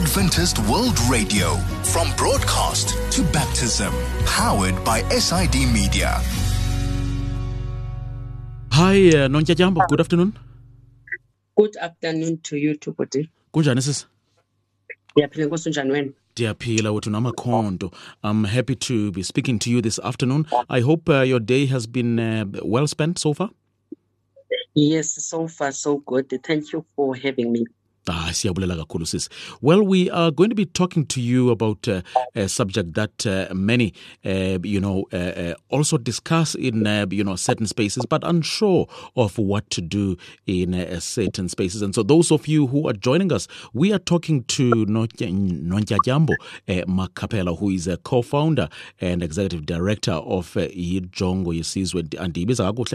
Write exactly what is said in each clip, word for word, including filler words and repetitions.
Adventist World Radio, from broadcast to baptism, powered by S I D Media. Hi, uh, Nonja Jambo. Good afternoon. Good afternoon to you too, Bodi. Kunjani sis? Ndiyaphila Nkosi, unjani wena? Ndiyaphila wethu namakhonto. I'm happy to be speaking to you this afternoon. I hope uh, your day has been uh, well spent so far. Yes, so far so good. Thank you for having me. Ah, siyabulela kakhulu sis. Well, we are going to be talking to you about uh, a subject that uh, many, uh, you know, uh, uh, also discuss in, uh, you know, certain spaces, but unsure of what to do in uh, certain spaces. And so those of you who are joining us, we are talking to Nonja Jambo uh, Makapela, who is a co-founder and executive director of uh, Injongo Yesizwe. Andibiza kakuhle?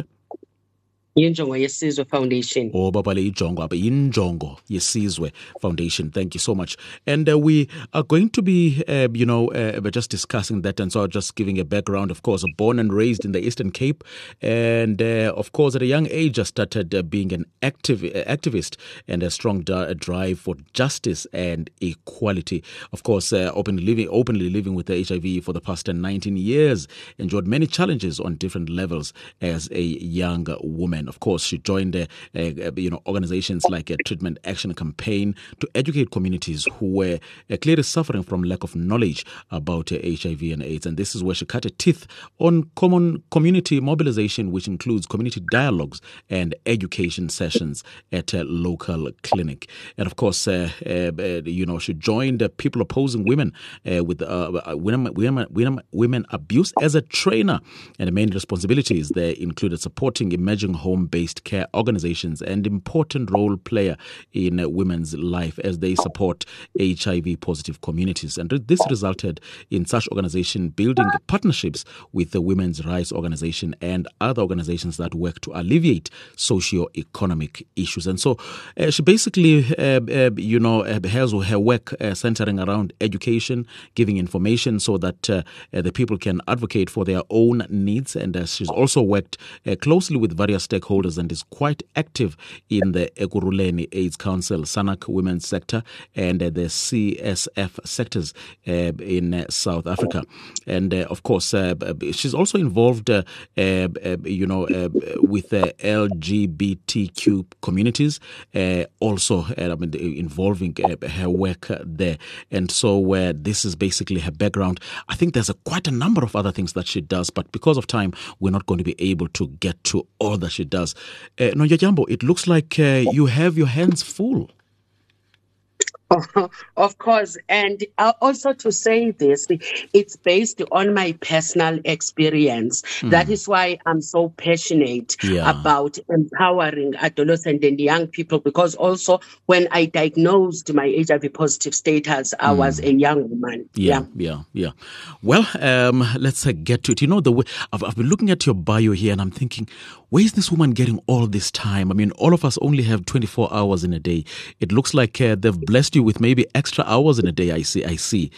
Injongo Yesizwe Foundation. Oh, Baba le Injongo, aber Injongo Yesizwe Foundation. Thank you so much. And uh, we are going to be, uh, you know, uh, just discussing that. And so just giving a background, of course, born and raised in the Eastern Cape. And, uh, of course, at a young age, I started uh, being an active, uh, activist and a strong d- drive for justice and equality. Of course, uh, openly living, openly living with the H I V for the past nineteen years. Enjoyed many challenges on different levels as a young woman. Of course, she joined, uh, uh, you know, organizations like a Treatment Action Campaign to educate communities who were uh, clearly suffering from lack of knowledge about uh, H I V and AIDS. And this is where she cut her teeth on common community mobilization, which includes community dialogues and education sessions at a local clinic. And of course, uh, uh, you know, she joined uh, People Opposing Women uh, with uh, women, women, women, women abuse as a trainer. And the main responsibilities there included supporting emerging home based care organizations and important role player in uh, women's life as they support H I V positive communities. And this resulted in such organization building partnerships with the women's rights organization and other organizations that work to alleviate socio-economic issues. And so uh, she basically, uh, uh, you know, uh, has her work uh, centering around education, giving information so that uh, uh, the people can advocate for their own needs. And uh, she's also worked uh, closely with various stakeholders and is quite active in the Ekurhuleni AIDS Council, SANAC Women's Sector, and uh, the C S F sectors uh, in uh, South Africa. And uh, of course, uh, she's also involved, uh, uh, you know, uh, with the L G B T Q communities, uh, also uh, I mean, involving uh, her work there. And so uh, this is basically her background. I think there's a, quite a number of other things that she does, but because of time, we're not going to be able to get to all that she does. Uh, Nonja Jambo, it looks like uh, you have your hands full. Oh, of course. And uh, also to say this, it's based on my personal experience. Mm. That is why I'm so passionate yeah. about empowering adolescent and young people, because also when I diagnosed my H I V positive status, I mm. was a young woman. Yeah, yeah, yeah. yeah. Well, um, let's uh, get to it. You know, the way I've, I've been looking at your bio here and I'm thinking, where is this woman getting all this time? I mean, all of us only have twenty-four hours in a day. It looks like uh, they've blessed you with maybe extra hours in a day. I see. I see.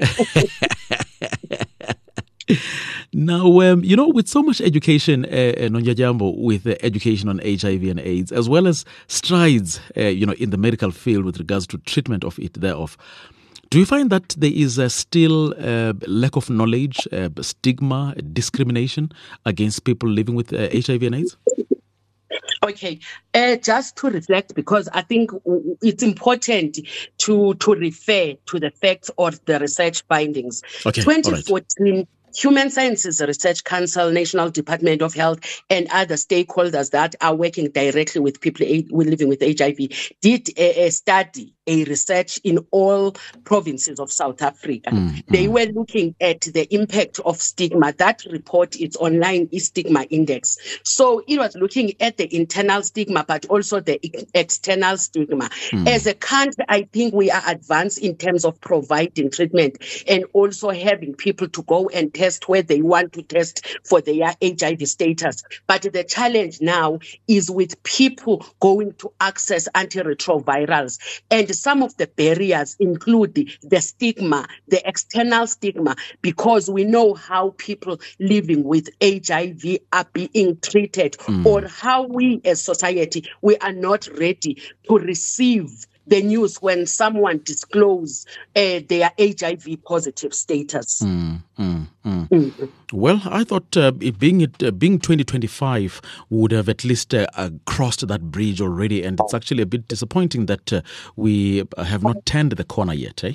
Now, um, you know, with so much education, uh, Nonja Jambo, with uh, education on H I V and AIDS, as well as strides, uh, you know, in the medical field with regards to treatment of it thereof, do you find that there is a still uh, lack of knowledge, uh, stigma, discrimination against people living with uh, H I V and AIDS? Okay, uh, just to reflect, because I think it's important to, to refer to the facts or the research findings. Okay, twenty fourteen, right. Human Sciences Research Council, National Department of Health, and other stakeholders that are working directly with people living with H I V did a, a study, a research in all provinces of South Africa. Mm, they mm. were looking at the impact of stigma. That report is online, is Stigma Index. So it was looking at the internal stigma, but also the external stigma. Mm. As a country, I think we are advanced in terms of providing treatment and also having people to go and test where they want to test for their H I V status. But the challenge now is with people going to access antiretrovirals. And some of the barriers include the, the stigma, the external stigma, because we know how people living with H I V are being treated, mm. or how we as society, we are not ready to receive the news when someone disclose uh, their H I V positive status. Mm, mm, mm. Mm. Well, I thought uh, it being it uh, being twenty twenty-five would have at least uh, uh, crossed that bridge already, and it's actually a bit disappointing that uh, we have not turned the corner yet, eh?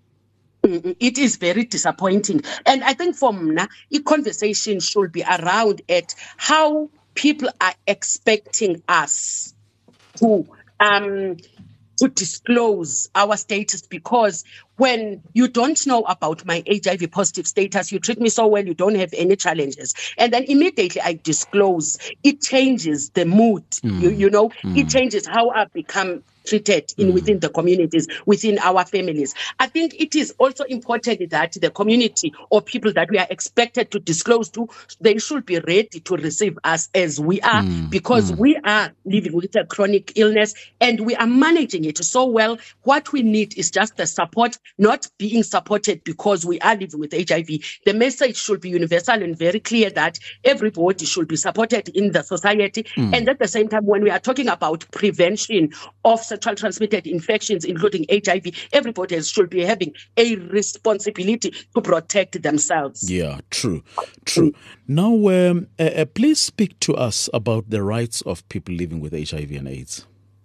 It is very disappointing. And I think for Mna, a conversation should be around at how people are expecting us to um, to disclose our status, because when you don't know about my H I V positive status, you treat me so well, you don't have any challenges. And then immediately I disclose, it changes the mood, mm. you, you know, mm. it changes how I become treated in mm. within the communities, within our families. I think it is also important that the community or people that we are expected to disclose to, they should be ready to receive us as we are, mm. because mm. we are living with a chronic illness and we are managing it so well. What we need is just the support, not being supported because we are living with H I V. The message should be universal and very clear that everybody should be supported in the society. Mm. And at the same time, when we are talking about prevention of sexual transmitted infections, including H I V, everybody should be having a responsibility to protect themselves. Yeah, true, true. Mm. Now, um, uh, uh, please speak to us about the rights of people living with H I V and AIDS.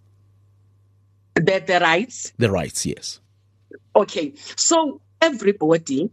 The, the rights? The rights, yes. Okay, so everybody,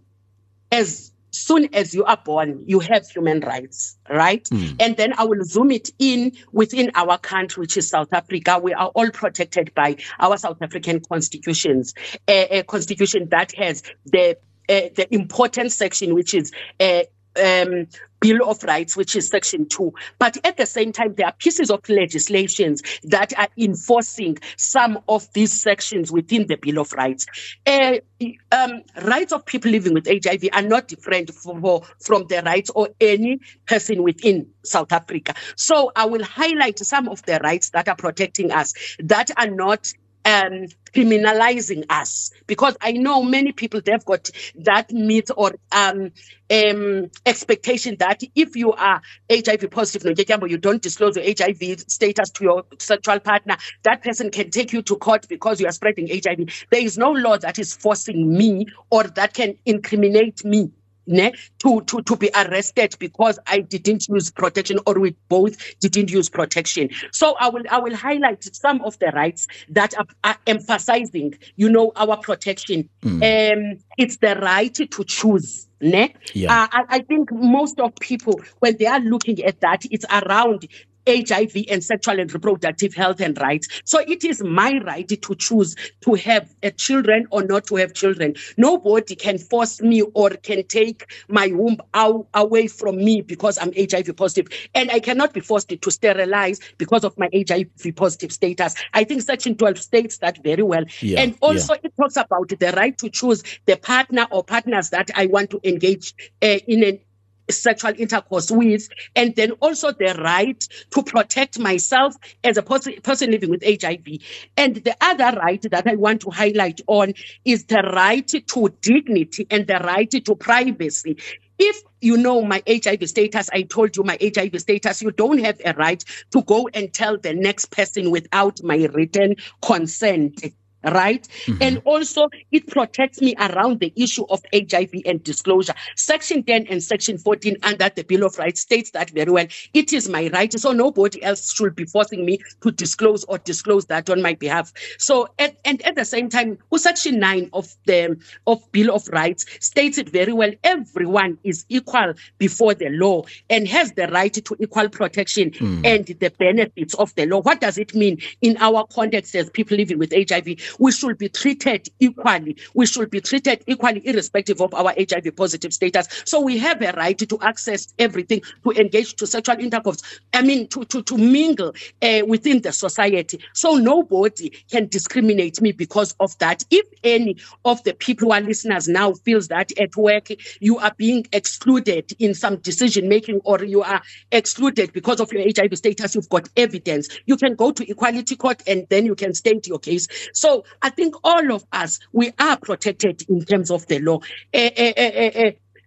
as soon as you are born, you have human rights, right? Mm. And then I will zoom it in within our country, which is South Africa. We are all protected by our South African constitutions, a, a constitution that has the uh, the important section, which is uh, um, Bill of Rights, which is section two. But at the same time, there are pieces of legislations that are enforcing some of these sections within the Bill of Rights. Uh, um, rights of people living with H I V are not different for, from the rights of any person within South Africa. So I will highlight some of the rights that are protecting us, that are not Um, criminalizing us, because I know many people, they've got that myth or um, um, expectation that if you are H I V positive, you don't disclose your H I V status to your sexual partner, that person can take you to court because you are spreading H I V. There is no law that is forcing me or that can incriminate me Ne, to, to, to be arrested because I didn't use protection, or we both didn't use protection. So I will I will highlight some of the rights that are, are emphasizing, you know, our protection. Mm. Um, it's the right to choose. Ne? Yeah. Uh, I, I think most of people, when they are looking at that, it's around H I V and sexual and reproductive health and rights. So it is my right to choose to have a children or not to have children. Nobody can force me or can take my womb out, away from me because I'm H I V positive. And I cannot be forced to sterilize because of my H I V positive status. I think section twelve states that very well. Yeah, and also yeah. it talks about the right to choose the partner or partners that I want to engage uh, in an sexual intercourse with, and then also the right to protect myself as a pers- person living with H I V. And the other right that I want to highlight on is the right to dignity and the right to privacy. If you know my H I V status, I told you my H I V status, you don't have a right to go and tell the next person without my written consent. Right? Mm-hmm. And also it protects me around the issue of H I V and disclosure. Section ten and Section fourteen under the Bill of Rights states that very well. It is my right, so nobody else should be forcing me to disclose or disclose that on my behalf. So, at, and at the same time, Section nine of the of Bill of Rights states it very well. Everyone is equal before the law and has the right to equal protection mm. and the benefits of the law. What does it mean in our context as people living with H I V? We should be treated equally. We should be treated equally irrespective of our H I V positive status. So we have a right to access everything, to engage to sexual intercourse, I mean, to, to, to mingle uh, within the society. So nobody can discriminate me because of that. If any of the people who are listeners now feels that at work you are being excluded in some decision making, or you are excluded because of your H I V status, you've got evidence. You can go to Equality Court and then you can state your case. So I think all of us, we are protected in terms of the law. Uh, uh, uh, uh,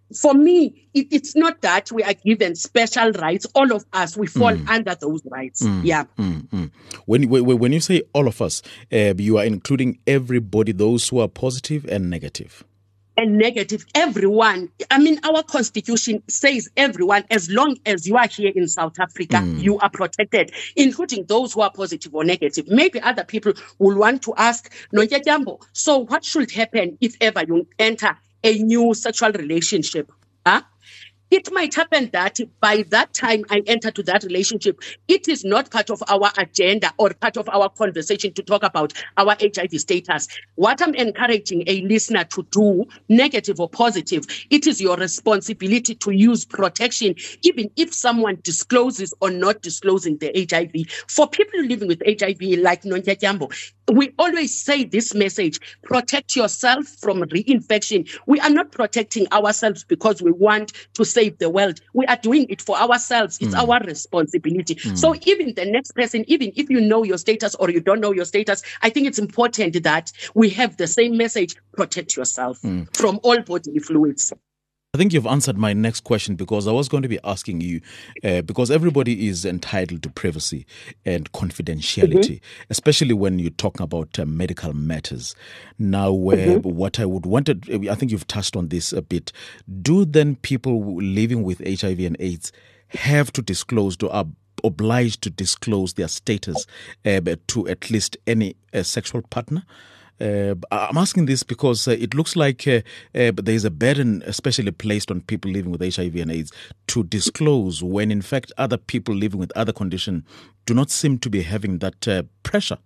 for me, it, it's not that we are given special rights. All of us, we fall mm. under those rights. Mm. Yeah. Mm. Mm. When, when when you say all of us, uh, you are including everybody, those who are positive and negative. And negative, everyone. I mean, our constitution says everyone, as long as you are here in South Africa, mm. you are protected, including those who are positive or negative. Maybe other people will want to ask, Nonjatyambo, so what should happen if ever you enter a new sexual relationship? Huh? It might happen that by that time I enter to that relationship, it is not part of our agenda or part of our conversation to talk about our H I V status. What I'm encouraging a listener to do, negative or positive, it is your responsibility to use protection, even if someone discloses or not disclosing the H I V. For people living with H I V, like Nonjatyambo, we always say this message: protect yourself from reinfection. We are not protecting ourselves because we want to save the world. We are doing it for ourselves. It's mm. our responsibility. Mm. So even the next person, even if you know your status or you don't know your status, I think it's important that we have the same message: protect yourself mm. from all bodily fluids. I think you've answered my next question, because I was going to be asking you, uh, because everybody is entitled to privacy and confidentiality, mm-hmm. especially when you're talking about uh, medical matters. Now, uh, mm-hmm. what I would want to, I think you've touched on this a bit. Do then people living with H I V and AIDS have to disclose, to are obliged to disclose their status uh, to at least any uh, sexual partner? Uh, I'm asking this because uh, it looks like uh, uh, there is a burden especially placed on people living with H I V and AIDS to disclose, when in fact other people living with other conditions do not seem to be having that uh, pressure.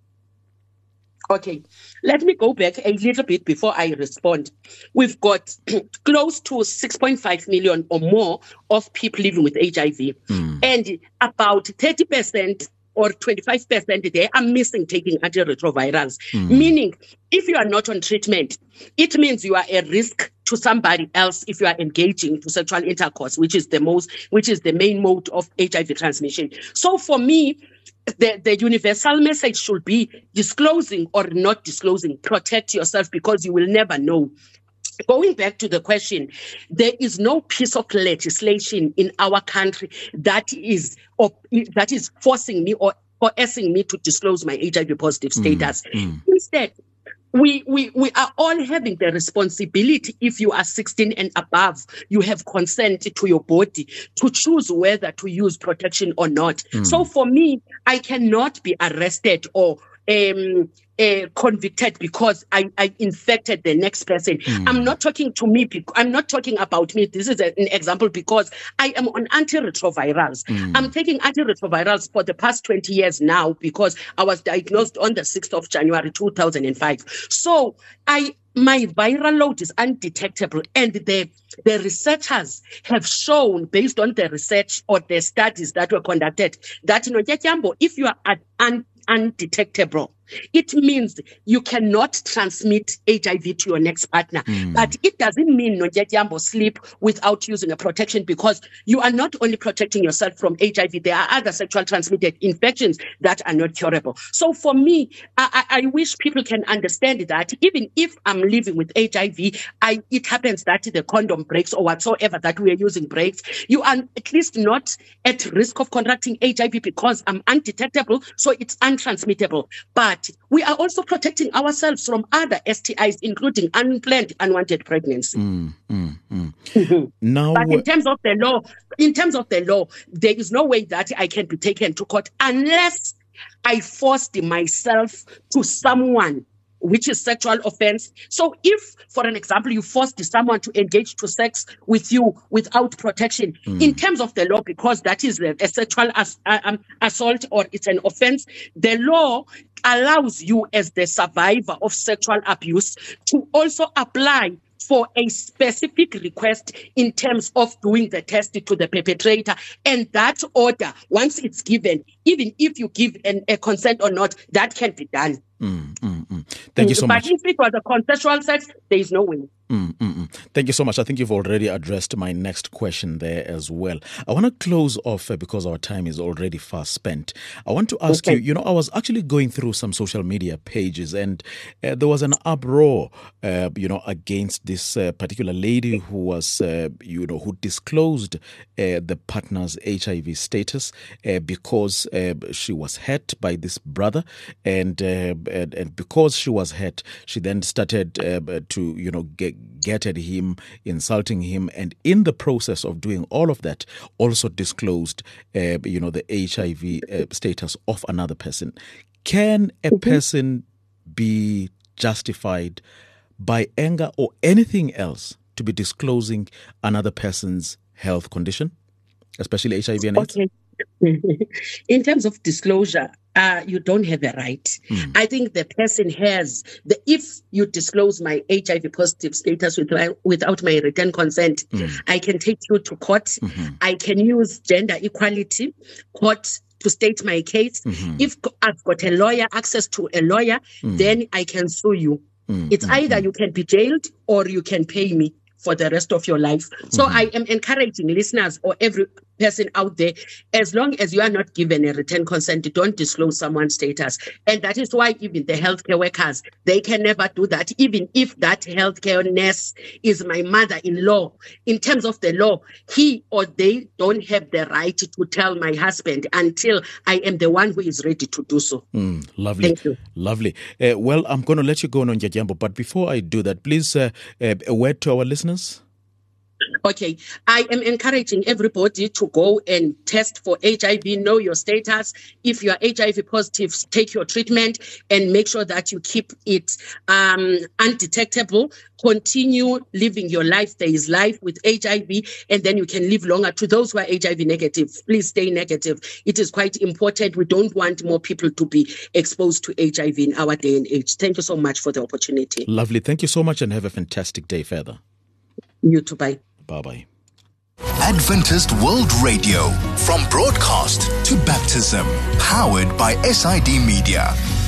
Okay, let me go back a little bit before I respond. We've got close to six point five million or more of people living with H I V, mm. and about thirty percent or twenty-five percent, they are missing taking antiretrovirals. Mm. Meaning, if you are not on treatment, it means you are a risk to somebody else if you are engaging to sexual intercourse, which is the most, which is the main mode of H I V transmission. So for me, the, the universal message should be disclosing or not disclosing. Protect yourself, because you will never know. Going back to the question, there is no piece of legislation in our country that is or that is forcing me or coercing me to disclose my H I V positive status. Mm, mm. Instead, we, we we are all having the responsibility. If you are sixteen and above, you have consent to your body to choose whether to use protection or not. Mm. So for me, I cannot be arrested or um Uh, convicted because I, I infected the next person. Mm. I'm not talking to me. I'm not talking about me. This is a, an example because I am on antiretrovirals. Mm. I'm taking antiretrovirals for the past twenty years now because I was diagnosed on the sixth of January two thousand five. So I my viral load is undetectable, and the the researchers have shown, based on the research or the studies that were conducted, that Nonjatyambo, if you are un- undetectable, it means you cannot transmit H I V to your next partner. Mm. But it doesn't mean Nonjatyambo sleep without using a protection, because you are not only protecting yourself from H I V, there are other sexual transmitted infections that are not curable. So for me, I, I wish people can understand that even if I'm living with H I V, I, it happens that the condom breaks or whatsoever that we are using breaks, you are at least not at risk of contracting H I V because I'm undetectable, so it's untransmittable. But we are also protecting ourselves from other S T Is, including unplanned, unwanted pregnancy. Mm, mm, mm. Now, but in terms of the law, in terms of the law, there is no way that I can be taken to court unless I forced myself to someone, which is sexual offense. So if, for an example, you forced someone to engage to sex with you without protection, mm. in terms of the law, because that is a, a sexual as, um, assault or it's an offense, the law allows you as the survivor of sexual abuse to also apply for a specific request in terms of doing the test to the perpetrator. And that order, once it's given, even if you give an, a consent or not, that can be done. Mm, mm, mm. Thank you so but much. But if it was a consensual sex, there is no way. Mm, mm, mm. Thank you so much. I think you've already addressed my next question there as well. I want to close off uh, because our time is already fast spent. I want to ask Okay. you, you know, I was actually going through some social media pages and uh, there was an uproar, uh, you know, against this uh, particular lady who was, uh, you know, who disclosed uh, the partner's H I V status uh, because uh, she was hurt by this brother. And, uh, and, and because she was hurt, she then started uh, to, you know, get get at him, insulting him, and in the process of doing all of that, also disclosed, uh, you know, the H I V uh, status of another person. Can a person be justified by anger or anything else to be disclosing another person's health condition, especially H I V and AIDS? Okay. In terms of disclosure, uh, you don't have a right. Mm. I think the person has the. If you disclose my H I V positive status with my, without my written consent, Mm. I can take you to court. Mhm. I can use gender equality court to state my case. Mhm. If I've got a lawyer, access to a lawyer, Mm. then I can sue you. Mm, It's mm, either mm. you can be jailed or you can pay me for the rest of your life. So Mhm. I am encouraging listeners or every person out there, as long as you are not given a written consent, don't disclose someone's status. And that is why even the healthcare workers, they can never do that. Even if that healthcare nurse is my mother-in-law, in terms of the law, he or they don't have the right to tell my husband until I am the one who is ready to do so. Mm, lovely. Thank you. Lovely. Uh, well, I'm going to let you go, Nondyambo, but before I do that, please uh, uh, a word to our listeners. Okay, I am encouraging everybody to go and test for H I V, know your status. If you are H I V positive, take your treatment and make sure that you keep it um, undetectable. Continue living your life. There is life with H I V, and then you can live longer. To those who are H I V negative, please stay negative. It is quite important. We don't want more people to be exposed to H I V in our day and age. Thank you so much for the opportunity. Lovely. Thank you so much and have a fantastic day further. You too. Bye. Bye-bye. Adventist World Radio, from broadcast to baptism, powered by S I D Media.